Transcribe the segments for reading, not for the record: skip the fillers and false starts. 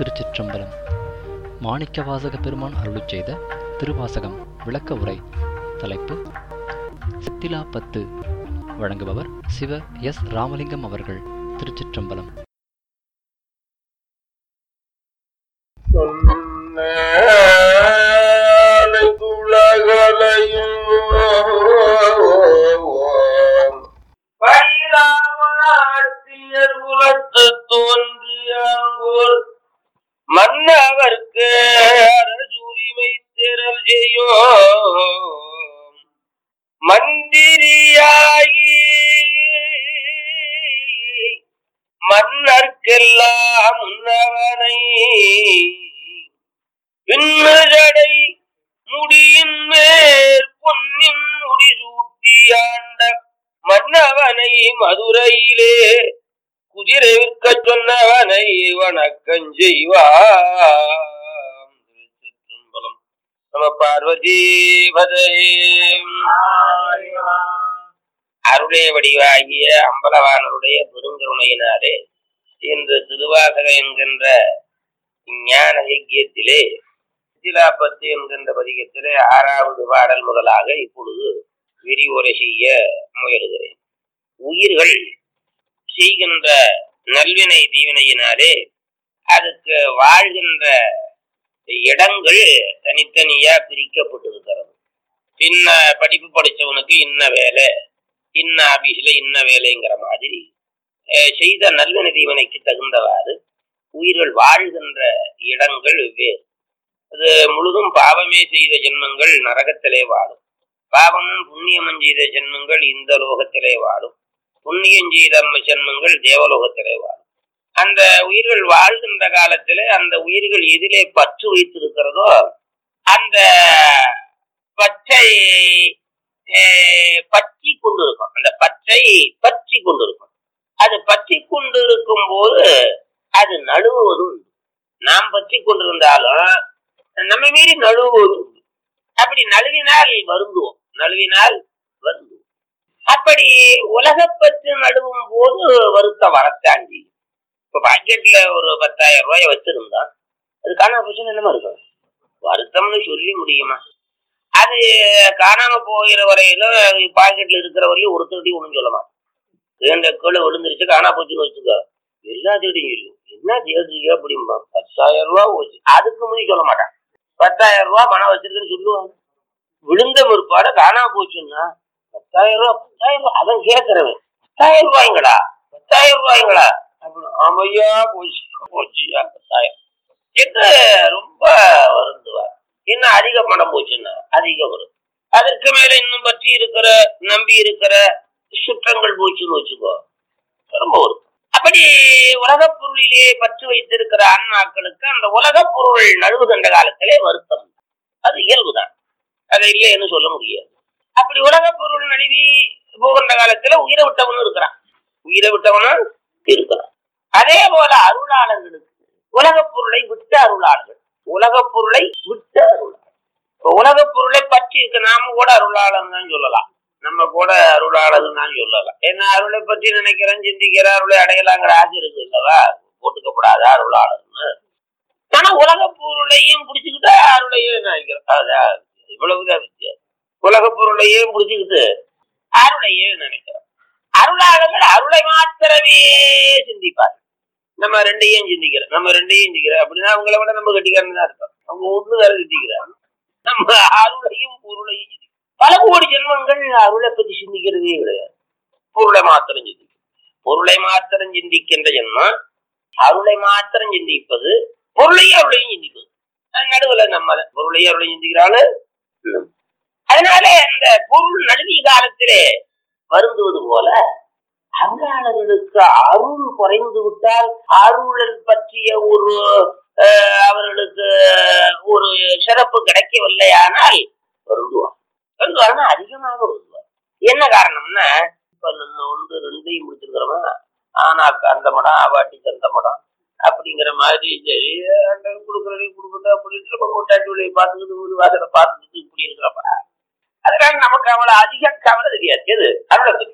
திருச்சிற்றம்பலம். மாணிக்கவாசக பெருமான் அருளிச் செய்த திருவாசகம் விளக்க உரை. தலைப்பு சித்திலா 10. வழங்குபவர் சிவ எஸ் ராமலிங்கம் அவர்கள். திருச்சிற்றம்பலம். தோன்றியோர் மன்னவர்க்கு அரசுரிமை திரள் செய்யோ மந்திரியாகி மன்னர்க்கெல்லாம் முன்னவனை பின்னடை முடியின் மேல் பொன்னின் முடிசூட்டியாண்ட மன்னவனை மதுரையிலே குதிரை விற்க சொன்னவனை வணக்கம் செய்வாம். திருச்சிற்றம்பலம். நம பார்வதி பதே. அருளே வடிவாகிய அம்பலவானருடைய பெருங்கருணையினாலே இன்று திருவாசக என்கின்ற ஞான யக்கியத்திலே சித்திலா 10 என்கின்ற பதிகத்திலே 6வது பாடல் முதலாக இப்பொழுது விரிவுரை செய்ய முயலுகிறேன். உயிர்கள் செய்கின்ற நல்வினை தீவினையினாலே அதுக்கு வாழ்கின்ற இடங்கள் தனித்தனியா பிரிக்கப்பட்டிருக்கிறது. இன்ன படிப்பு படிச்சவனுக்கு இன்ன வேலை, இன்ன ஆபீஸ்ல இன்ன வேலைங்கிற மாதிரி செய்த நல்வினை தீவினைக்கு தகுந்தவாறு உயிர்கள் வாழ்கின்ற இடங்கள் வெவ்வேறு. அது முழுதும் பாவமே செய்த ஜென்மங்கள் நரகத்திலே வாழும். பாவமும் புண்ணியமும் செய்த ஜென்மங்கள் இந்த லோகத்திலே வாழும். புண்ணியம் செய்த ஜென்மங்கள் தேவலோகத்திலே வாழும். அந்த உயிர்கள் வாழ்கின்ற காலத்திலே அந்த உயிர்கள் எதிலே பற்று வைத்திருக்கிறதோ அந்த பற்றை பற்றி கொண்டிருக்கும். அந்த பற்றை பற்றி கொண்டிருக்கும். அது பற்றி கொண்டிருக்கும் போது அது நழுவுவதும் நாம் பற்றி கொண்டிருந்தாலும் நம்ம மீறி நழுவுவதும். அப்படி நழுவினால் வருந்துவோம். அப்படி உலகப்பற்று நழுவும் போது வருத்தம் வரத்தாண்டி. இப்ப பாக்கெட்ல ஒரு 10,000 ரூபாய் வச்சிருந்தா அது காணாம போச்சுன்னு என்னமா இருக்கும்? வருத்தம்னு சொல்லி முடியுமா? அது காணாம போகிற வரையில பாக்கெட்ல இருக்கிற வரையும் ஒருத்தருடையும் ஒண்ணும் சொல்ல மாட்டேன். இந்த கீழே விழுந்துருச்சு காணா போச்சுன்னு வச்சுக்க, எல்லா தேடியும் சொல்லும். என்ன தேடுறீங்க அப்படிம்பா. 10,000 ரூபாய் போச்சு. அதுக்கு முன்னாடி சொல்ல மாட்டான். 10,000 ரூபாய் பணம் வச்சிருக்குன்னு சொல்லுவாங்க. விழுந்த முற்பாட காணாம போச்சுன்னா 10,000 ரூபாய் அதான் கேட்கிறவன். 10,000 ரூபாய்ங்களா அப்படின்னு. ஆமையா போச்சு 10,000 என்று ரொம்ப வருந்துவார். என்ன அதிக பணம் போச்சுன்னா அதிக வரும். அதற்கு மேல இன்னும் பற்றி இருக்கிற நம்பி இருக்கிற சுற்றங்கள் போச்சுன்னு வச்சுக்கோ, ரொம்ப வரும். அப்படி உலகப் பொருளிலே பற்று வைத்திருக்கிற ஆன்மாக்களுக்கு அந்த உலகப் பொருள் நழுவுகின்ற காலத்திலே வருத்தம். அது இயல்புதான், அதை இல்லைன்னு சொல்ல முடியாது. அப்படி உலகப் பொருள் நழுவி போகின்ற காலத்துல உயிரை விட்டவனும் இருக்கிறான். அதே போல அருளாளர்களுக்கு உலகப் பொருளை விட்ட அருளாளர்கள். உலகப் பொருளை பற்றி இருக்கு. நாம கூட அருளாளன் தான் சொல்லலாம். நம்ம கூட அருளாளர்கள் தான் சொல்லலாம். ஏன்னா அருளை பற்றி நினைக்கிறேன், சிந்திக்கிற அருளை அடையலாங்கிற ஆசை இருக்கு இல்லவா? போட்டுக்கப்படாத அருளாளர்னு. ஆனா உலகப் பொருளையும் பிடிச்சுக்கிட்டா அருளையும் நினைக்கிறோம். இவ்வளவுதான் வித்தியாசம். உலகப் பொருளையும் பிடிச்சுக்கிட்டு அருளையே நினைக்கிறோம். அருளாளர்கள் அருளை மாத்திரமே சிந்திப்பார். நம்ம ரெண்டையும் சிந்திக்கிறோம் அப்படின்னா அவங்கள விட நம்ம கட்டிக்காரன் தான் இருக்கோம். அவங்க ஒண்ணு வேற சிந்திக்கிறாங்க. நம்ம அருளையும் பொருளையும் சிந்திக்கிறோம். பல கோடி ஜென்மங்கள் அருளை பத்தி சிந்திக்கிறதே கிடையாது. பொருளை மாத்திரம் சிந்திக்கின்ற ஜென்மம். அருளை மாத்திரம் சிந்திப்பது, பொருளையும் அருளையும் சிந்திப்பது. நடுவுல நம்ம பொருளையும் அருளையும் சிந்திக்கிறாள். அதனால அந்த பொருள் நடுவிய காலத்திலே வருந்துவது போல அருளாளர்களுக்கு அருள் குறைந்து விட்டால் அருள் பற்றிய ஒரு அவர்களுக்கு ஒரு சிறப்பு கிடைக்கவில்லை. ஆனால் வருந்துவார்னா அதிகமாக வருந்துவார். என்ன காரணம்னா, இப்ப நம்ம ரெண்டையும் முடிச்சிருக்கிறோமா, ஆனா அந்த மடம் ஆவாட்டி தந்த மடம் அப்படிங்கிற மாதிரி சரி கொடுக்குறதையும் கொடுக்குறது அப்படின்ட்டு நம்ம கொட்டாட்டி பார்த்துக்கிட்டு ஒரு வாசலை பார்த்துக்கிட்டு இப்படி இருக்கிறப்ப அதனால நமக்கு அவ்வளவு அதிக கவலை தெரியாது. எது அருளை பத்தி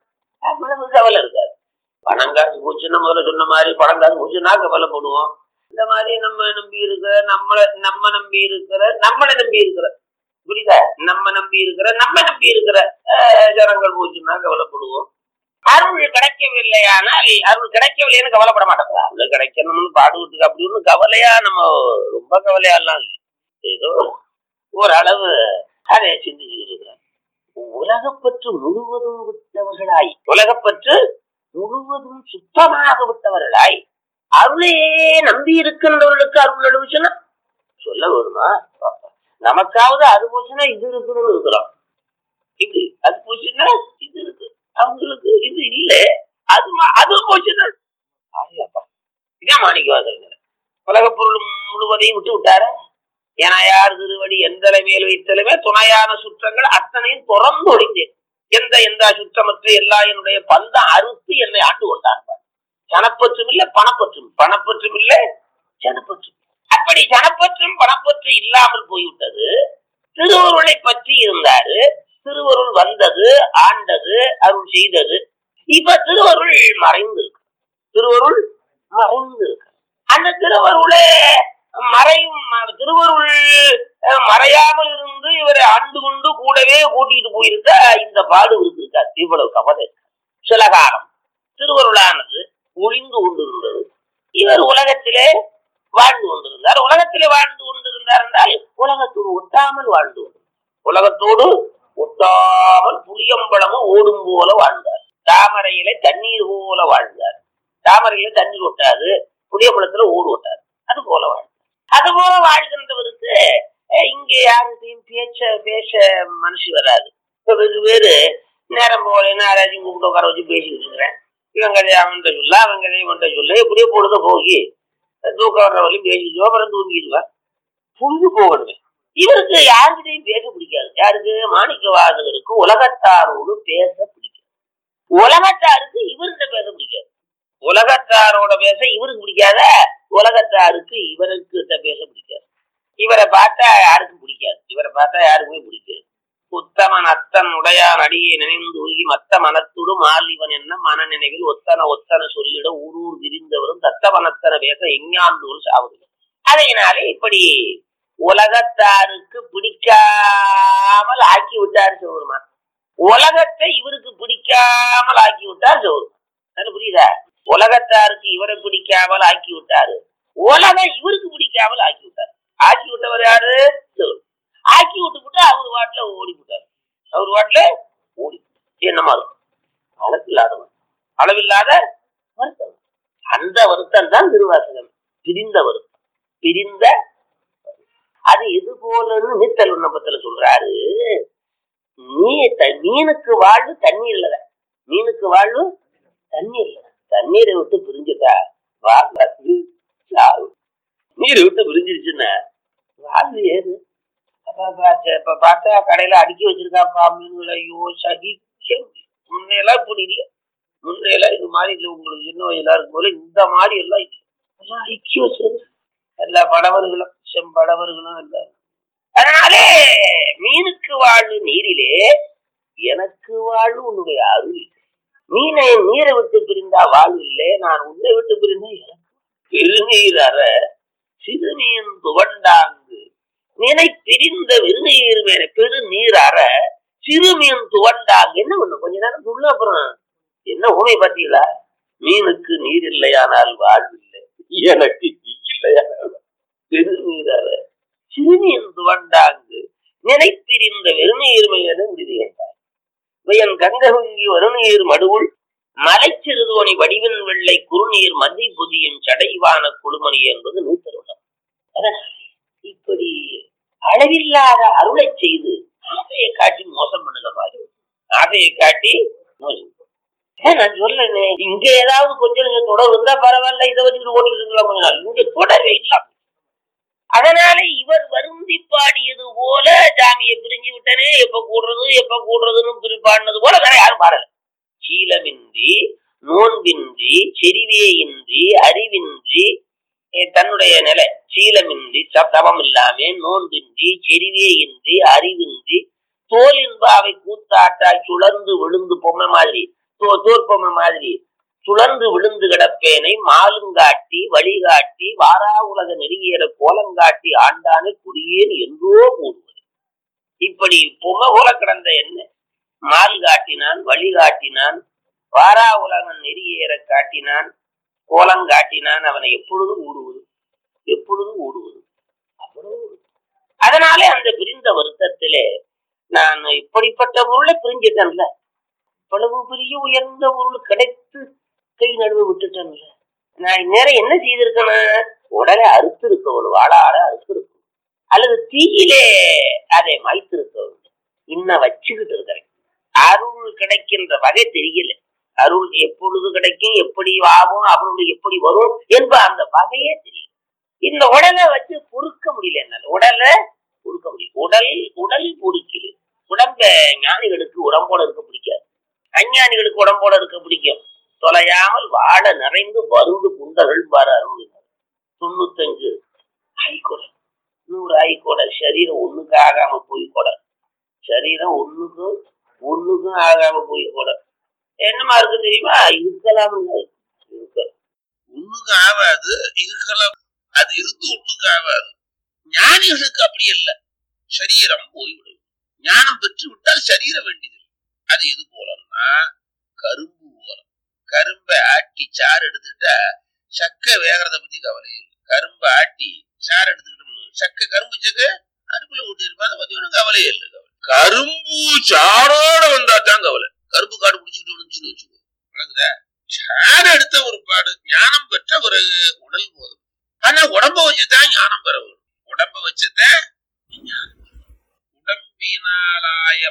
அவ்வளவு கவலை இருக்காது. பணங்காசு போச்சுன்னா முதல்ல சொன்ன மாதிரி பணங்காசு போச்சுன்னா கவலைப்படுவோம். இந்த மாதிரி நம்ம நம்பி இருக்கிற நம்மளை நம்பி இருக்கிற புரியுதா? நம்ம நம்பி இருக்கிற ஜனங்கள் போச்சுன்னா கவலைப்படுவோம். அருள் கிடைக்கவில்லையானால் அருள் கிடைக்கவில்லைன்னு கவலைப்பட மாட்டோம். அருள் கிடைக்கணும்னு பாடுவதுக்கு அப்படி ஒண்ணு கவலையா நம்ம ரொம்ப கவலையாலாம் இல்லை. ஏதோ ஓரளவு அதை சிந்திச்சுட்டு இருக்கிறார். உலகப்பற்று முழுவதும் விட்டவர்களாய், உலகப்பற்று முழுவதும் சுத்தமாக விட்டவர்களாய் அருளையே நம்பி இருக்கின்றவர்களுக்கு அருள் அனுபவிச்சுன்னா சொல்ல வேணுமா? நமக்காவது அது போச்சுன்னா இது இருக்குன்னு இருக்கிறோம். இப்படி அது போச்சுன்னா இது இருக்கு, அவங்களுக்கு இது இல்ல, அது போச்சுன்னா இதான் மாணிக்கவாசகர் உலக பொருள் முழுவதையும் விட்டு விட்டார. ஏன்னா யார் திருவடி எந்தலை மேல் வைத்தலுமே துணையான சுற்றங்கள் அத்தனையும் தொடர்ந்து ஒழிந்தேன். எந்த சுற்றமற்ற எல்லா என்னுடைய பந்த அறுத்து என்னை ஆண்டு கொண்டார். சனப்பற்றும் இல்லை பணப்பற்றும் இல்லை சனப்பற்றும். அப்படி சனப்பற்றும் பணப்பற்றும் இல்லாமல் போய்விட்டது. திருவருளை பற்றி இருந்தாரு. திருவருள் வந்தது, ஆண்டது, அருள் செய்தது. இப்ப திருவருள் மறைந்து இருக்கு. அந்த திருவருளே திருவருள் மறையாமல் இருந்து இவரை ஆண்டு கொண்டு கூடவே கூட்டிட்டு போயிருந்தா இந்த பாடு இருக்காது. இவ்வளவு கவலை. சில காலம் திருவருளானது ஒளிந்து கொண்டிருந்தது. இவர் உலகத்திலே வாழ்ந்து கொண்டிருந்தார். என்றால் உலகத்தோடு ஒட்டாமல் புளியம்பழமும் ஓடும் போல வாழ்ந்தார். தாமரையில தண்ணீர் போல வாழ்ந்தார். தாமரையில தண்ணீர் ஒட்டாது, புளியம்பழத்துல ஓடு ஒட்டாது. அது போல வாழ்கின்றவருக்கு இங்கே யாருக்கையும் பேச மனசு வராது. வெகு பேரு நேரம் போல யாராச்சும் கூப்பிட்டு உட்கார வச்சு பேசிக்கிட்டு இருக்கிறேன். இவன் கதையை அவன்கிட்ட சொல்ல, அவன் கதையை இவன்கிட்ட சொல்ல, எப்படியோ பொழுத போகி தூக்கம் வர்ற வரையும் பேசிடுவோம். அப்புறம் தூங்கிடுவேன். புரிஞ்சு போகணுமே. இவருக்கு யாருக்கிட்டையும் பேச பிடிக்காது. யாருக்கு? மாணிக்கவாசகருக்கு உலகத்தாரோடு பேச பிடிக்காது. உலகத்தாருக்கு இவர்கிட்ட பேச பிடிக்காது. உலகத்தாரோட பேச இவருக்கு பிடிக்காத, உலகத்தாருக்கு இவர்கிட்ட பேச பிடிக்காது. இவரை பார்த்தா யாருக்கும் பிடிக்காது. உத்தமன் அத்தன் உடையான் அடியை நினைந்து உருகி மத்த மனத்துடு மாலிவன் என்ன மன நினைவில் ஒத்தன சொல்லிட ஊரூர் விரிந்தவரும் தத்தவனத்தன பேச எஞ்ஞாந்தூர் சாவுது. அதனாலே இப்படி உலகத்தாருக்கு பிடிக்காமல் ஆக்கி விட்டார் சிவபெருமான். உலகத்தை இவருக்கு பிடிக்காமல் ஆக்கி விட்டார் சிவபெருமான். புரியுதா? உலகத்தாருக்கு இவரை பிடிக்காமல் ஆக்கி விட்டாரு, உலகம் இவருக்கு பிடிக்காமல் ஆக்கி விட்டார். ஆக்கி விட்டவர் யாரு? ஆக்கி விட்டு அவர் வாட்டில ஓடி விட்டார். என்னமா இருக்கும்? அளவில்லாத வருத்தம். அந்த வருத்தம் தான் திருவாசகம். பிரிந்த அது எது போலன்னு நீத்தல் விண்ணப்பத்துல சொல்றாரு. மீனுக்கு வாழ்வு தண்ணீர் இல்ல. தண்ணீரை விட்டு பிரிஞ்சுட்டா நீரை விட்டு பிரிஞ்சிருச்சுன்னா வாழ்வு ஏது? இப்ப பார்த்தா கடையில அடுக்கி வச்சிருக்காப்பா மீன்களை. ஐயோ சகிக்க முன்னையெல்லாம் இப்படி இல்லை. முன்னையெல்லாம் இது மாதிரி இல்லை. உங்களுக்கு சின்ன வயதா இருக்கும் போல இந்த மாதிரி எல்லாம் இல்லை. எல்லாம் அடுக்கி வச்சிருக்கு. எல்லா படவர்களும் செம்படவர்களும் இல்லை. அதனாலே மீனுக்கு வாழ்வு நீரிலே, எனக்கு வாழ்வு உன்னுடைய அருள். நீரை விட்டு பிரிந்தா வாழ்வு இல்லை. நான் உன்னை விட்டு பிரிந்தா எனக்கு பெருநீர் அற சிறுநீர் துவண்டாங்கு நினை பிரிந்த வெறுநீர் மேல பெருநீர் அற சிறுமீன் துவண்டாங்க. என்ன பண்ணும்? கொஞ்ச நேரம் சொல்ல. அப்புறம் என்ன ஊமை பார்த்தீங்களா? மீனுக்கு நீர் இல்லையானால் வாழ்வு இல்லை, எனக்கு நீ இல்லையானால் பெருநீர் அற சிறுமீன் துவண்டாங்கு நினை பிரிந்த வெறுநீர் மேல விடுதி என்றார். வயன் கங்கி வருநீர் மடுவுள் மலைச்சிறுதோணி வடிவின் வெள்ளை குறுநீர் மதி புதியின் சடைவான குழுமணி என்பது நூத்தருடம். இப்படி அளவில்லாத அருளை செய்து ஆசையை காட்டி மோசம் பண்ணுங்க பாரு. நான் சொல்றேன், இங்க ஏதாவது கொஞ்சம் தொடர் இருந்தா பரவாயில்ல, இதை வச்சுட்டு ஓடிட்டு இருக்கலாம். கொஞ்ச நாள் இங்க தொடரவே இல்லாம. அதனால இவர் வருந்தி பாடியது போல ஜாமியை பிரிஞ்சு விட்டனே, எப்ப கூடுறதுன்னு பாடினது போல வேற யாரும் பாடல. சீலமின்றி, நோன்பின்றி, செறிவேயின்றி, அறிவின்றி, தன்னுடைய நிலை சீலமின்றி, தவம் இல்லாம, நோன்பின்றி, செறிவேயின்றி, அறிவின்றி, தோலின்பாவை கூத்தாட்டால் சுழந்து விழுந்து பொம்மை மாதிரி, தோற்பொம்மை மாதிரி சுழன்று விழுந்து கிடப்பேனை மாலுங்காட்டி வழிகாட்டி வாரா உலக நெருங்கியற கோலங்காட்டி ஆண்டானை குடியேன் என்றோ கூறுவது. இப்படி பொம்மை போல கிடந்த என்ன மால் காட்டினான், வழிகாட்டினான், வாரா உலகம் நெறியேற காட்டினான், கோலங்காட்டினான். அவனை எப்பொழுதும் ஊடுவது, எப்பொழுதும் ஊடுவது. அவ்வளவு அதனாலே அந்த பிரிந்த வருத்தத்திலே நான் இப்படிப்பட்ட பொருளை பிரிஞ்சிட்டேன்ல, இவ்வளவு பெரிய உயர்ந்த பொருள் கிடைத்து கை நடுவு விட்டுட்டேன்ல, நான் இந்நேரம் என்ன செய்திருக்கேன்? உடனே அறுத்து இருக்கவனும், வாழாட அறுத்து இருக்கணும், அல்லது தீயிலே அதை மாய்த்திருக்கவன். இன்னும் வச்சுக்கிட்டு இருக்கிறேன். அருள் கிடைக்கின்ற வகை தெரியல. அருள் எப்பொழுது கிடைக்கும், எப்படி ஆகும், அவருடைய எப்படி வரும் என்ப அந்த வகையே தெரியும். இந்த உடலை வச்சு பொறுக்க முடியல, என்னால உடலை பொறுக்க முடியும். உடல் பொறுக்கல. உடம்ப ஞானிகளுக்கு உடம்போட இருக்க பிடிக்காது, அஞ்ஞானிகளுக்கு உடம்போட இருக்க பிடிக்கும். தொலையாமல் வாழ நிறைந்து வருந்து குண்டர்கள் பாரு அருள். 95 ஆய்கொடை, 100 ஆய்கொடை. சரீரம் ஒண்ணுக்கு ஆகாம போய் கூட, சரீரம் ஒண்ணுக்கும் ஆகாம போய் கூட என்னமா இருக்கு தெரியுமா? இருக்கலாம், ஒண்ணுக்கு ஆகாது, இருக்கலாம். அது இருந்து ஒண்ணுக்கு ஆகாது. ஞானிகளுக்கு அப்படி இல்லை, சரீரம் போய்விடும். ஞானம் பெற்று விட்டால் சரீரம் வேண்டியது. அது எது போலன்னா கரும்பு போல. கரும்பை ஆட்டி சாறு எடுத்துட்டா சக்கை வேகிறத பத்தி கவலை இல்லை. கரும்பை ஆட்டி சாறு எடுத்துக்கிட்டோம்னு சக்கை, கரும்பு சக்கை அடுப்புல ஊட்டி இருப்பா, அதை பத்தி ஒன்றும் கவலையே இல்லை. கரும்பு சாரோட வந்தா தான் கவலை. கரும்பு காடு பிடிச்சிட்டு வந்துச்சுன்னு வச்சுக்கோ, வழங்குதா? சாறு எடுத்த ஒரு பாடு. ஞானம் பெற்ற பிறகு உடல் போதும். ஆனா உடம்ப வச்சுதான் ஞானம் பெற வரும். உடம்ப வச்சுதான் உடம்பினாலாய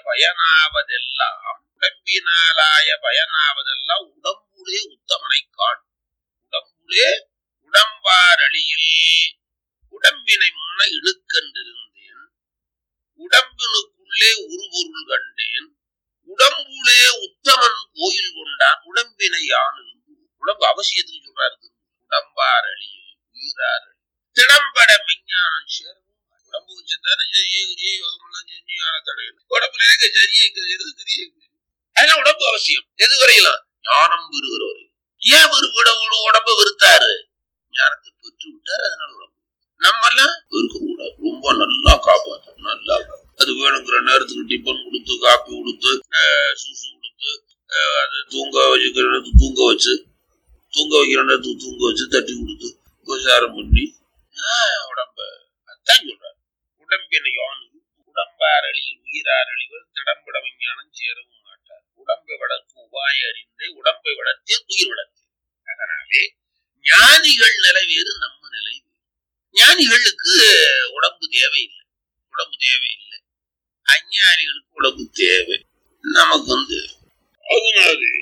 பயனாவதெல்லாம் உடம்புலே உத்தமனை காண். உடம்புலே உடம்பாரளியில் உடம்பினை முன்ன இழுக்கென்றிருந்தேன், உடம்பினுக்குள்ளே உருபொருள் கண்டேன், உடம்புலே உத்தமன் கோயில் கொண்டான், உடம்பினை யான். உடம்பு அவசியத்துக்கு சொல்றாரு. உடம்பாரளியில் உயிராரளி திடம்பட விஞ்ஞானம் சேரும். உடம்பு வச்சுதானே செஞ்சு ஞானத்தடையணும். உடம்புல எங்க சரியை கிரியை, அதெல்லாம் உடம்பு அவசியம். எது வரையலாம்? ஞானம் பெறுகிற வரையும். ஏன் உடம்பு வெறுத்தாரு? ஞானத்தை பெற்று விட்டாரு, அதனால உடம்பு. நம்ம எல்லாம் வெறுக்க கூடாது, ரொம்ப நல்லா காப்பாற்றும். நல்லா அது வேணுங்கிற நேரத்துக்கு டிஃபன் கொடுத்து, காப்பி கொடுத்து, சூசு கொடுத்து, அதை தூங்க வைக்கிற நேரத்துக்கு தூங்க வச்சு, தூங்க வைக்கிற நேரத்துக்கு தூங்க வச்சு, தட்டி கொடுத்து உபசாரம் பண்ணி உடம்ப அதான் சொல்றாரு. உடம்பினை யானு உடம்பாரளியில் உயிராரளிவர் திடம்பட விஞ்ஞானம் சேரவும் மாட்டார். உடம்பை வளர்க்கும் உபாய அறிந்தே உடம்பை வளர்த்தே உயிர் வளர்த்தே. அதனாலே ஞானிகள் நிலை வேறு, நம்ம நிலை வேறு. ஞானிகளுக்கு உடம்பு தேவையில்லை, உடம்பு தேவையில்லை. அஞ்ஞானிகளுக்கு உடம்பு தேவை, நமக்கு அதனாலே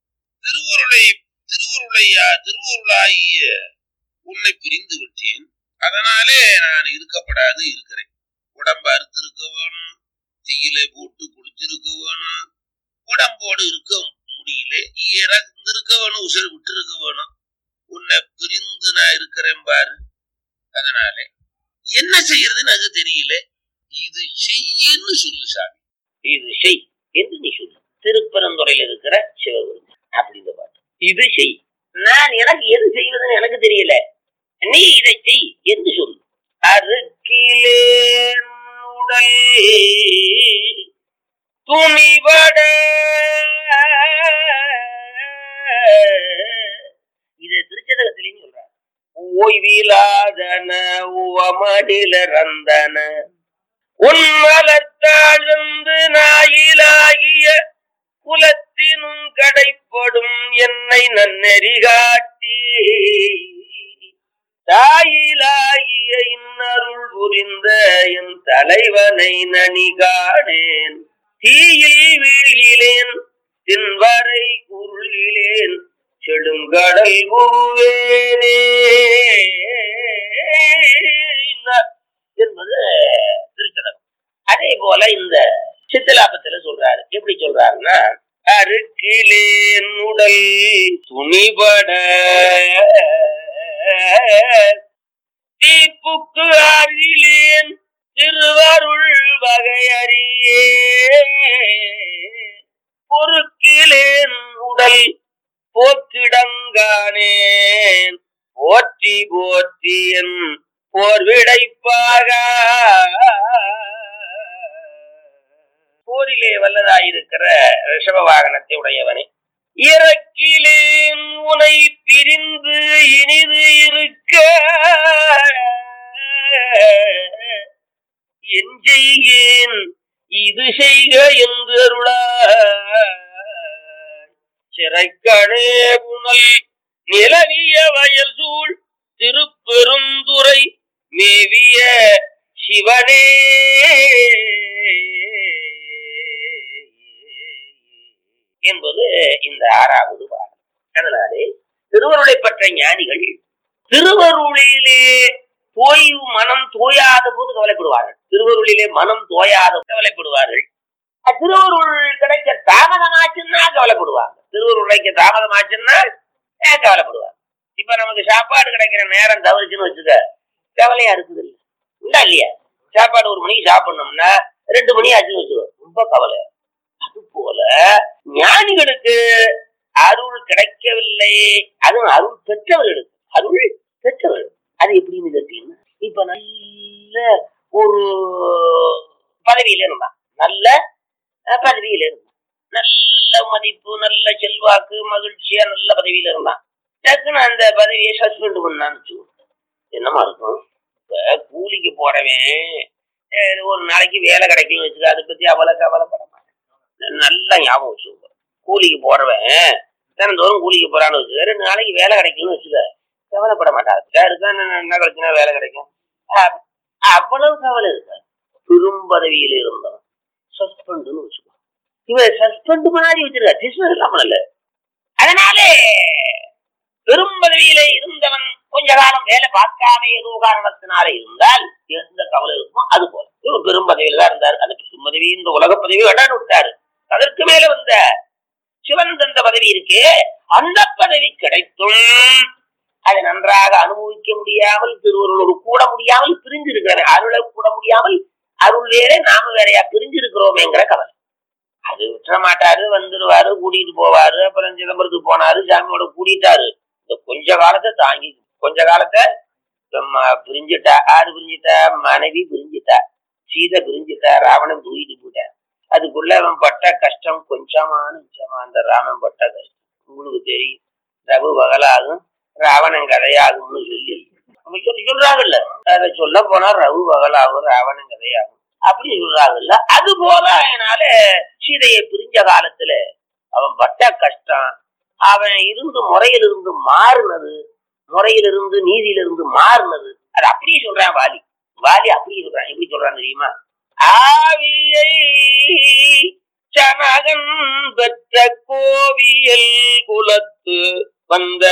திருவருளாகிய உன்னை பிரிந்து விட்டேன், அதனாலே நான் இருக்கப்படாது இருக்கிறேன். உடம்பு அறுத்திருக்க வேணும், தீயில போட்டு குடிச்சிருக்க வேணும், உடம்போடு இருக்க முடியல, இருக்க வேணும், உசல் விட்டு இருக்க வேணும். உன்னை பிரிந்து நான் இருக்கிறேன் பாரு. அதனால என்ன செய்யறதுன்னு அது தெரியல. இது செய்யன்னு சொல்லு சாமி, இது செய் என்று நீ சொல்லு. திருப்பரந்துறையில் இருக்கிற சிவகுரு அப்படி இந்த பாட்டு. இது செய், நான் எனக்கு எது செய்வதுன்னு எனக்கு தெரியல, நீ இதை செய் என்று சொல்லு. அருக்கிலேன் உடல் துணிபட, இதை திருச்சதகத்திலேயும் சொல்றார். ஓய்விலாதன உவமடிலறந்தன உன்மலத்தாழ்ந்து நாயிலாகிய குலத்தினும் கடைப்படும் என்னை நன்னெறி காட்டி தாயிலாகிய இன்னருள் புரிந்த என் தலைவனை நனிகாடேன். தீயில் வீழிலேன், தின்வரை குருளிலேன், செடுங்கடல் பூவேனே என்பது திருச்சதகம். அதே போல இந்த சித்தலாபத்துல சொல்றாரு. எப்படி சொல்றாருன்னா, அருக்கிலேன் உடல் துணிபட தீப்புக்கு அருகிலேன் திருவருள் வகையறியே பொறுக்கிலேன் உடல் போக்கிடங்கானேன் போற்றி போற்றி என் போர்விடைப்பாக. போரிலே வல்லதாயிருக்கிற ரிஷப வாகனத்தை உடையவனே, இறக்கிலேன் உனை பிரிந்து இனிது இருக்க என் செய்கேன் இது செய்க என்று அருளாய். சிறைக்கணே புனல் நிலவிய வயல் சூழ் திருப்பெருந்துறை மேவிய சிவனே என்பது இந்த 6வது பாடல். அதனாலே திருவருளை பெற்ற ஞானிகள் திருவருளிலே மனம் தோயாத போது கவலைப்படுவார்கள். திருவருளிலே மனம் தோயாத கவலைப்படுவார்கள். திருவருள் கிடைக்க தாமதமாச்சுன்னா கவலைப்படுவாங்க. திருவருள் கிடைக்க தாமதமாச்சுன்னா கவலைப்படுவாங்க. இப்ப நமக்கு சாப்பாடு கிடைக்கிற நேரம் தவறுச்சுன்னு வச்சுக்க, கவலையா இருக்குது இல்ல இல்லையா? சாப்பாடு 1 மணிக்கு சாப்பிடணும்னா 2 மணி ஆச்சுன்னு வச்சுக்கோ, ரொம்ப கவலை. அது போல ஞானிகளுக்கு அருள் கிடைக்கவில்லை, அதுவும் அருள் பெற்றவர்களுக்கு. அருள் பெற்றவர்கள் அது எப்படின்னு கேட்டீங்கன்னா, இப்ப நல்ல ஒரு பதவியில இருந்தான், நல்ல பதவியில இருந்தான், நல்ல மதிப்பு, நல்ல செல்வாக்கு, மகிழ்ச்சியா நல்ல பதவியில இருந்தான். டக்குன்னு அந்த பதவியை சஸ்பெண்ட் பண்ணான்னு என்னமா இருக்கும்? இப்ப கூலிக்கு போறவன் ஒரு நாளைக்கு வேலை கிடைக்கும் வச்சுக்க, அதை பத்தி அவ்வளவு கவலைப்பட மாட்டேன். நல்லா ஞாபகம் வச்சுக்கோ. கூலிக்கு போறவன் தினந்தோறும் கூலிக்கு போறான்னு வச்சுக்க, 2 நாளைக்கு வேலை கிடைக்கும்னு வச்சுக்க, கவலைப்பட மாட்டாரு. என்ன கிடைச்சுன்னா வேலை கிடைக்கும், அவ்வளவு கவலை இருக்க. பெரும் பதவியில இருந்தவன் சஸ்பெண்ட்னு வச்சுக்கோ, இவன் சஸ்பெண்ட் மாதிரி வச்சிருக்க, டிஸ்மிஸ் இல்லாமல் இல்ல. அதனாலே பெரும் பதவியில இருந்தவன் கொஞ்ச காலம் வேலை பார்க்காம ஏதோ காரணத்தினால இருந்தால் எந்த கவலை இருக்குமோ அது போல இவர் பெரும் பதவியில தான் இருந்தார். அந்த பெரும் பதவி இந்த உலக பதவி வேண்டான்னு விட்டாரு. அதற்கு மேல வந்த சிவன் தந்த பதவி இருக்கு, அந்த பதவி கிடைத்தும் அதை நன்றாக அனுபவிக்க முடியாமல், திருவருளோடு கூட முடியாமல் பிரிஞ்சிருக்கிறார். அருளை கூட முடியாமல், அருள் வேற நாம வேறையா பிரிஞ்சிருக்கிறோமேங்கிற கவலை. அது விட்டுற மாட்டாரு, வந்துடுவாரு, கூட்டிட்டு போவாரு. அப்புறம் சிதம்பரத்துக்கு போனாரு, சாமியோட கூட்டிட்டாரு. இந்த கொஞ்ச காலத்தை தாங்கி, கொஞ்ச காலத்தை பிரிஞ்சுட்டா. ஆறு பிரிஞ்சுட்டா, மனைவி பிரிஞ்சுட்டா, சீதை பிரிஞ்சுட்டா, ராவணன் தூக்கிட்டு போயிட்டான். அதுக்குள்ள அவன் பட்ட கஷ்டம் கொஞ்சமா நிச்சயமா. அந்த ராமன் பட்ட கஷ்டம் உங்களுக்கு தெரியும். ரகு பகலாகும், ராவணன் கதையாகும்னு சொல்லி சொல்றாங்கல்ல. அதை சொல்ல போனா ரகு பகலாகும், ராவணன் கதையாகும் அப்படின்னு சொல்றாங்கல்ல. அது போல அதனால சீதையை பிரிஞ்ச காலத்துல அவன் பட்ட கஷ்டம், அவன் இருந்து முறையிலிருந்து மாறினது, முறையிலிருந்து நீதியிலிருந்து மாறினது, அது அப்படியே சொல்றான் வாலி. வாலி அப்படியே சொல்றான். எப்படி சொல்றான் தெரியுமா? ஆவியை சனகன் பெற்ற கோவியல் குலத்து வந்த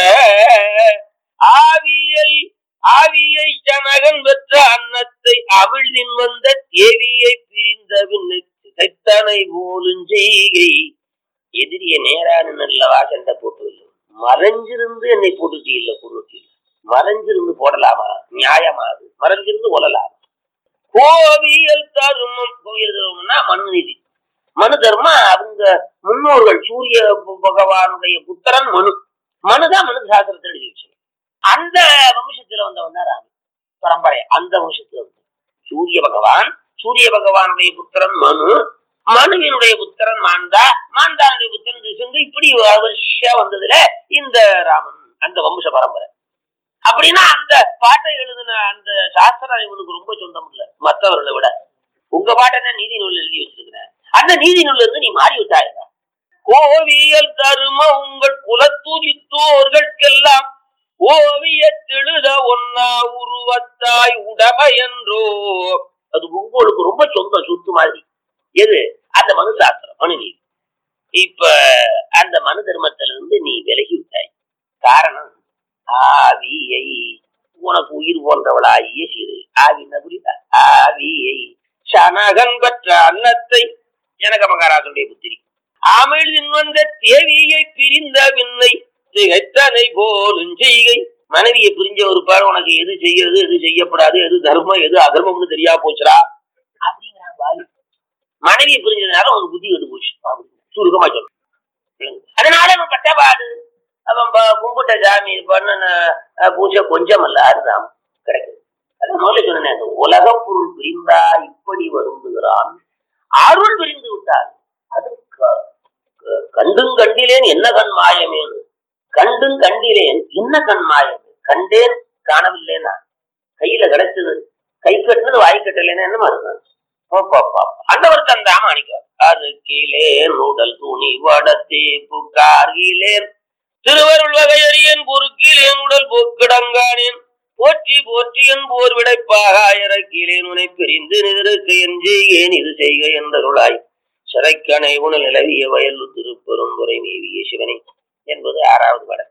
ஆவியை சனகன் பெற்ற அன்னத்தை அவிழ்தின் வந்த தேவியை பிரிந்த பின்னை போலும் செய்கை. எதிரிய நேரான நல்லவா சண்டை போட்டு மறைஞ்சிருந்து என்னை போட்டுட்டு இல்ல, கொண்டுட்டு இல்ல. மறைஞ்சிருந்து போடலாமா? நியாயமாது. மறைஞ்சிருந்து கொள்ளலாமா? கோவியல் தர்மம். கோவியல் தர்மம்னா மனு நீதி, மனு தர்மம். அவங்க முன்னோர்கள் சூரிய பகவானுடைய புத்திரன் மனு. மனுதான் மனு சாஸ்திரத்தில் எழுதி வச்சு. அந்த வம்சத்துல வந்தவன் தான் ராமன் பரம்பரை. அந்த வம்சத்துல வந்து சூரிய பகவானுடைய புத்திரன் மனு, மனுவினுடைய புத்திரன் மாந்தா, மாந்தானுடைய புத்திரன் ரிஷங்கு. இப்படி வருஷா வந்ததுல இந்த ராமன் அந்த வம்ச பரம்பரை. அப்படின்னா அந்த பாட்டை எழுதின அந்த சாஸ்திரம் இவனுக்கு ரொம்ப சொந்தம் இல்ல மற்றவர்களை விட. உங்க பாட்டை நீதி நூல் எழுதி வச்சிருக்கிறேன், அந்த நீதி நூல்ல இருந்து நீ மாறி விட்டாயிருக்க. கோவியல் தரும உங்கள் குலத்துதித்தோர்களுக்கெல்லாம் ஓவியத்தெழுத ஒன்னா உருவத்தாய் உடமை என்றோ. அது உங்களுக்கு ரொம்ப சொந்த சொத்து மாதிரி. எது? அந்த மனு சாஸ்திரம், மனு நீதி. இப்ப அந்த மனு தர்மத்திலிருந்து நீ விலகி விட்டாய். காரணம், ஆவியை உனக்கு உயிர் போன்றவளாகிய சீதை. ஆவின்னா புரியுதா? ஆவியை சனகன் பெற்ற அன்னத்தை, ஜனக மகாராஜனுடைய புத்திரி, அமிழ்தின் வந்த தேவியை பிரிந்த விண்ணை திகைத்தனை போலும் செய்கை. மனைவியை பிரிஞ்ச ஒரு பாரு உனக்கு எது செய்யறது, எது செய்யப்படாது, எது தர்மம், எது அதர்மம்னு தெரியா போச்சுரா அப்படிங்கிறான் வாலி. மனைவியை பிரிஞ்சதுனால உனக்கு புத்தி கெட்டு போச்சு அப்படின்னு சுருக்கமா சொல்ல. அதனால அவன் பட்டபாடு அவன் கும்பிட்ட சாமி பண்ண பூஜை கொஞ்சம் அல்ல அதுதான் கிடைக்குது. அதான் முதல்ல சொன்னேன், அந்த உலக பொருள் பிரிந்தா இப்படி வருந்துகிறான், அருள் பிரிந்து விட்டான். அது கண்டும் கண்டிலேன் என்ன கண் மாயமேனு, கண்டும் கண்டிலேன் என்ன கண் மாயம், கண்டேன் காணவில்லைன்னா கையில கிடைச்சது, கை கட்டுனது வாய் கட்டலைன்னா என்ன மாதிரி அண்டவர் தந்தாம அணிக்கார். அது கீழே நூடல் துணி வடத்தே புக்கார்கிலேன் திருவருள் வகையறியன் பொறுக்கிலேன் உடல் போக்கிடங்கானேன் போற்றி போற்றி என் போர் விடைப்பாக இறக்கிலேன் உனை பிரிந்து நிதிருக்கு என்று ஏன் இது செய்க என்றருளாய் சிறைக்கணை உணல் நிலவிய வயல் திருப்பெரும் துறை மேவிய சிவனை என்பது 6வது பாடல்.